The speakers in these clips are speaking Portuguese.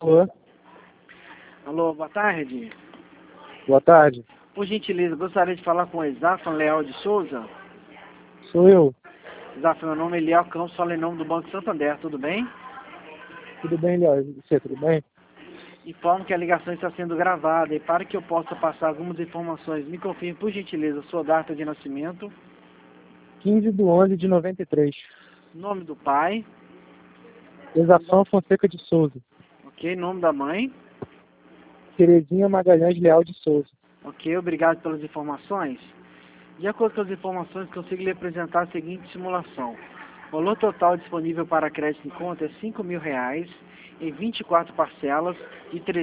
Alô? Alô, boa tarde. Boa tarde. Por gentileza, gostaria de falar com o Exafan Leal de Souza. Sou eu. Exafan, meu nome é Eliel Campos, falo em nome do Banco Santander, tudo bem? Tudo bem, Léo? E você, tudo bem? Informo que a ligação está sendo gravada e para que eu possa passar algumas informações, me confirme, por gentileza, sua data de nascimento, 15/11/93. nome do pai, Exação Fonseca de Souza. ok, nome da mãe, Terezinha Magalhães Leal de Souza. ok, obrigado pelas informações. De acordo com as informações, consigo lhe apresentar a seguinte simulação. O valor total disponível para crédito em conta é R$ 5.000 em 24 parcelas de R$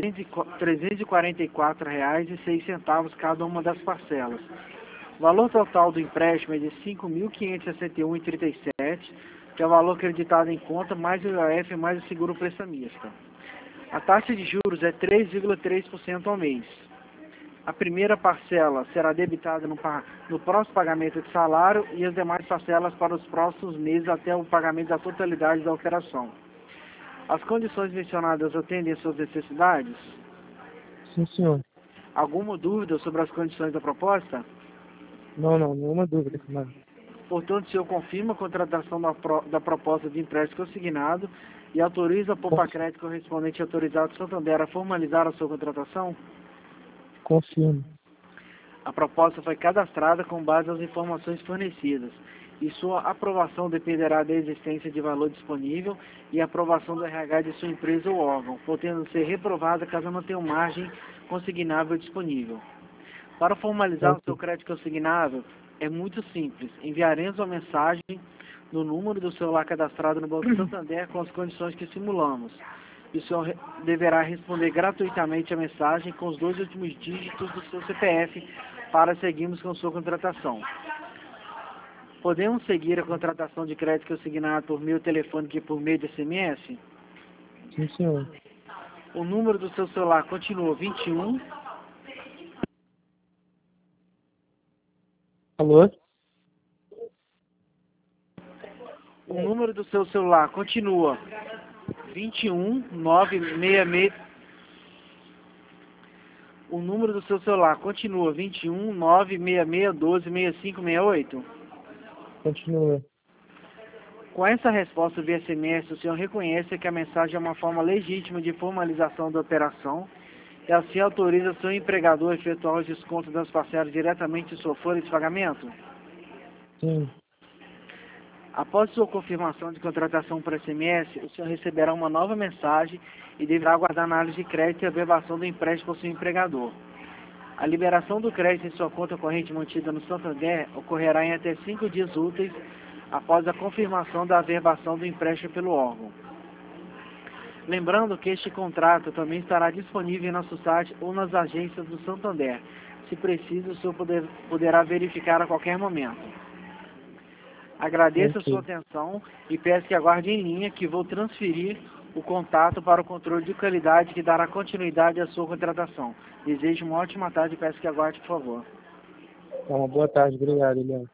344,06 cada uma das parcelas. O valor total do empréstimo é de R$ 5.561,37, que é o valor acreditado em conta, mais o IOF mais o seguro prestamista. A taxa de juros é 3,3% ao mês. A primeira parcela será debitada no próximo pagamento de salário e as demais parcelas para os próximos meses até o pagamento da totalidade da operação. As condições mencionadas atendem às suas necessidades? Sim, senhor. Alguma dúvida sobre as condições da proposta? Não, nenhuma dúvida, mano. Portanto, o senhor confirma a contratação da proposta de empréstimo consignado e autoriza a Poupa-Crédito correspondente autorizado Santander a formalizar a sua contratação? Confirmo. A proposta foi cadastrada com base nas informações fornecidas e sua aprovação dependerá da existência de valor disponível e aprovação do RH de sua empresa ou órgão, podendo ser reprovada caso não tenha margem consignável disponível. Para formalizar o seu crédito consignável, é muito simples. Enviaremos uma mensagem no número do celular cadastrado no Banco Santander com as condições que simulamos. E o senhor deverá responder gratuitamente a mensagem com os 2 últimos dígitos do seu CPF para seguirmos com sua contratação. Podemos seguir a contratação de crédito consignado por meio telefônico e por meio de SMS? Sim, senhor. O número do seu celular continua 21. Alô? O número do seu celular continua 21966. O número do seu celular continua 21966126568. Continua. Com essa resposta via SMS, o senhor reconhece que a mensagem é uma forma legítima de formalização da operação e assim autoriza seu empregador a efetuar os descontos das parcelas diretamente em sua folha de pagamento? Sim. Após sua confirmação de contratação por SMS, o senhor receberá uma nova mensagem e deverá aguardar análise de crédito e averbação do empréstimo por seu empregador. A liberação do crédito em sua conta corrente mantida no Santander ocorrerá em até 5 dias úteis após a confirmação da averbação do empréstimo pelo órgão. Lembrando que este contrato também estará disponível em nosso site ou nas agências do Santander. Se preciso, o senhor poderá verificar a qualquer momento. Agradeço a sua atenção e peço que aguarde em linha que vou transferir o contato para o controle de qualidade que dará continuidade à sua contratação. Desejo uma ótima tarde e peço que aguarde, por favor. Uma boa tarde, obrigado, Léo.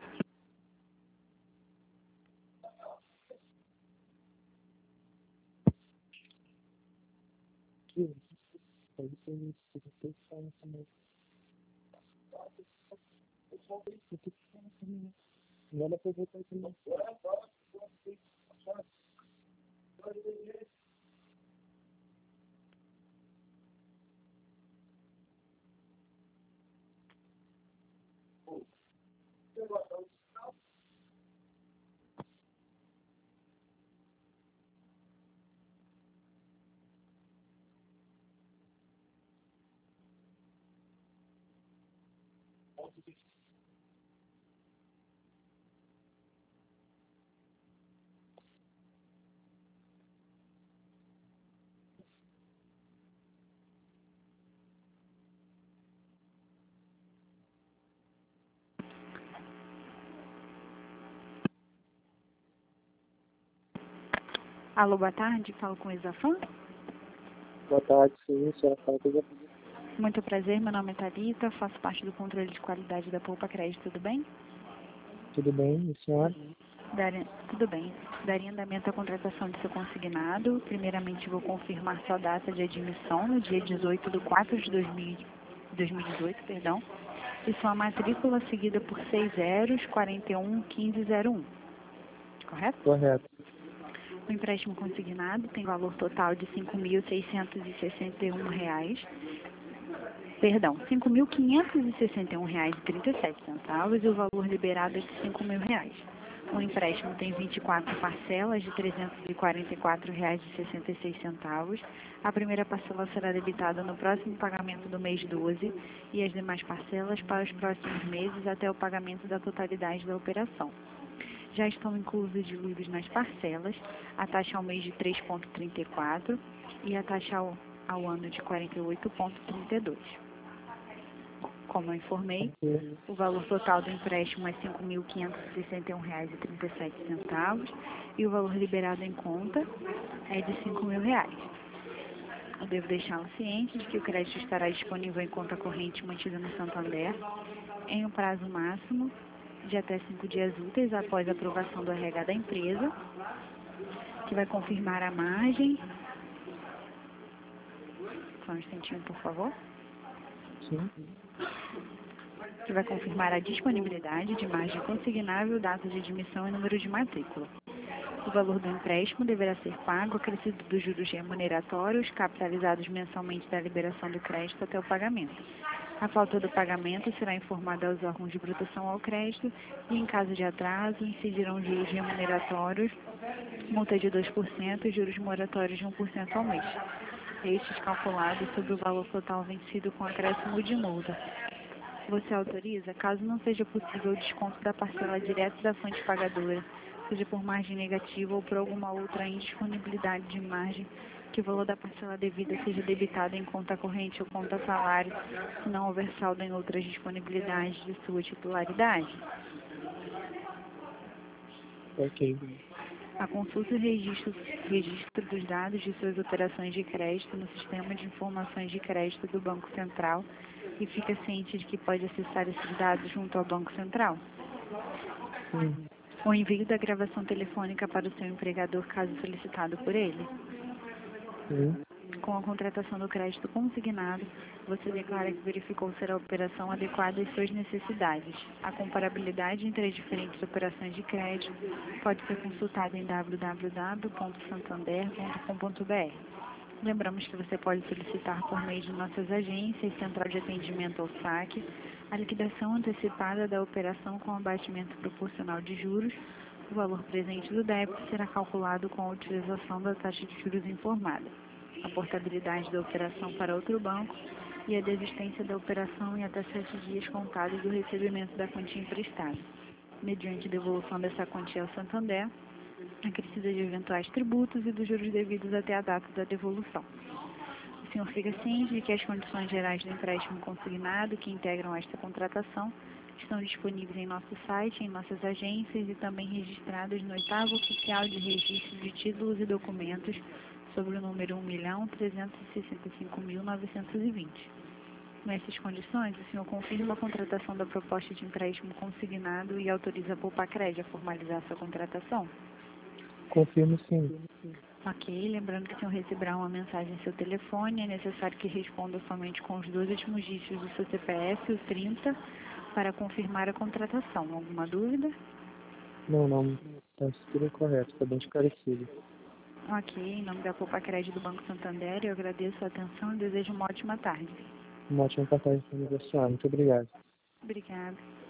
Alô, boa tarde, falo com o Exafan. Boa tarde, sim, senhora fala com o Muito prazer, meu nome é Thalita, faço parte do controle de qualidade da Poupa Crédito, tudo bem? Tudo bem, e senhora? Tudo bem. Daria andamento à contratação de seu consignado. Primeiramente, vou confirmar sua data de admissão no dia 18 de 4 de 2018, perdão, e sua matrícula seguida por 6 zeros, 41 1501. Correto? Correto. O empréstimo consignado tem valor total de R$ 5.661. Perdão, R$ 5.561,37 e o valor liberado é de R$ 5.000. O empréstimo tem 24 parcelas de R$ 344,66. A primeira parcela será debitada no próximo pagamento do mês 12 e as demais parcelas para os próximos meses até o pagamento da totalidade da operação. Já estão inclusos e diluídos nas parcelas a taxa ao mês de 3,34 e a taxa ao ano de 48,32. Como eu informei, o valor total do empréstimo é R$ 5.561,37 e o valor liberado em conta é de R$ 5.000. Eu devo deixá-lo ciente de que o crédito estará disponível em conta corrente mantida no Santander em um prazo máximo de até 5 dias úteis após a aprovação do RH da empresa, que vai confirmar a margem. Só um instantinho, por favor. Sim. Que vai confirmar a disponibilidade de margem consignável, data de admissão e número de matrícula. O valor do empréstimo deverá ser pago acrescido dos juros remuneratórios capitalizados mensalmente da liberação do crédito até o pagamento. A falta do pagamento será informada aos órgãos de proteção ao crédito e, em caso de atraso, incidirão juros remuneratórios, multa de 2% e juros moratórios de 1% ao mês. Estes calculados sobre o valor total vencido com acréscimo de multa. Você autoriza, caso não seja possível o desconto da parcela direto da fonte pagadora, seja por margem negativa ou por alguma outra indisponibilidade de margem, que o valor da parcela devida seja debitado em conta corrente ou conta salário, se não houver saldo em outras disponibilidades de sua titularidade. Ok. A consulta e registro dos dados de suas operações de crédito no Sistema de Informações de Crédito do Banco Central e fica ciente de que pode acessar esses dados junto ao Banco Central. Sim. O envio da gravação telefônica para o seu empregador, caso solicitado por ele. Sim. Com a contratação do crédito consignado, você declara que verificou ser a operação adequada às suas necessidades. A comparabilidade entre as diferentes operações de crédito pode ser consultada em www.santander.com.br. Lembramos que você pode solicitar por meio de nossas agências, Central de Atendimento ao Saque, a liquidação antecipada da operação com abatimento proporcional de juros. O valor presente do débito será calculado com a utilização da taxa de juros informada, a portabilidade da operação para outro banco e a desistência da operação em até 7 dias contados do recebimento da quantia emprestada, mediante devolução dessa quantia ao Santander, acrescida de eventuais tributos e dos juros devidos até a data da devolução. O senhor fica ciente de que as condições gerais do empréstimo consignado que integram esta contratação estão disponíveis em nosso site, em nossas agências e também registradas no 8º Oficial de Registro de Títulos e Documentos sobre o número 1.365.920. Nessas condições, o senhor confirma a contratação da proposta de empréstimo consignado e autoriza a Poupa-Cred a formalizar sua contratação? Confirmo sim. Ok, lembrando que o senhor receberá uma mensagem em seu telefone, é necessário que responda somente com os 2 últimos dígitos do seu CPF, o 30, para confirmar a contratação. Alguma dúvida? Não. Está tudo correto, está bem esclarecido. Ok, em nome da Poupa-Cred do Banco Santander, eu agradeço a atenção e desejo uma ótima tarde. Uma ótima tarde para você. Muito obrigado. Obrigada.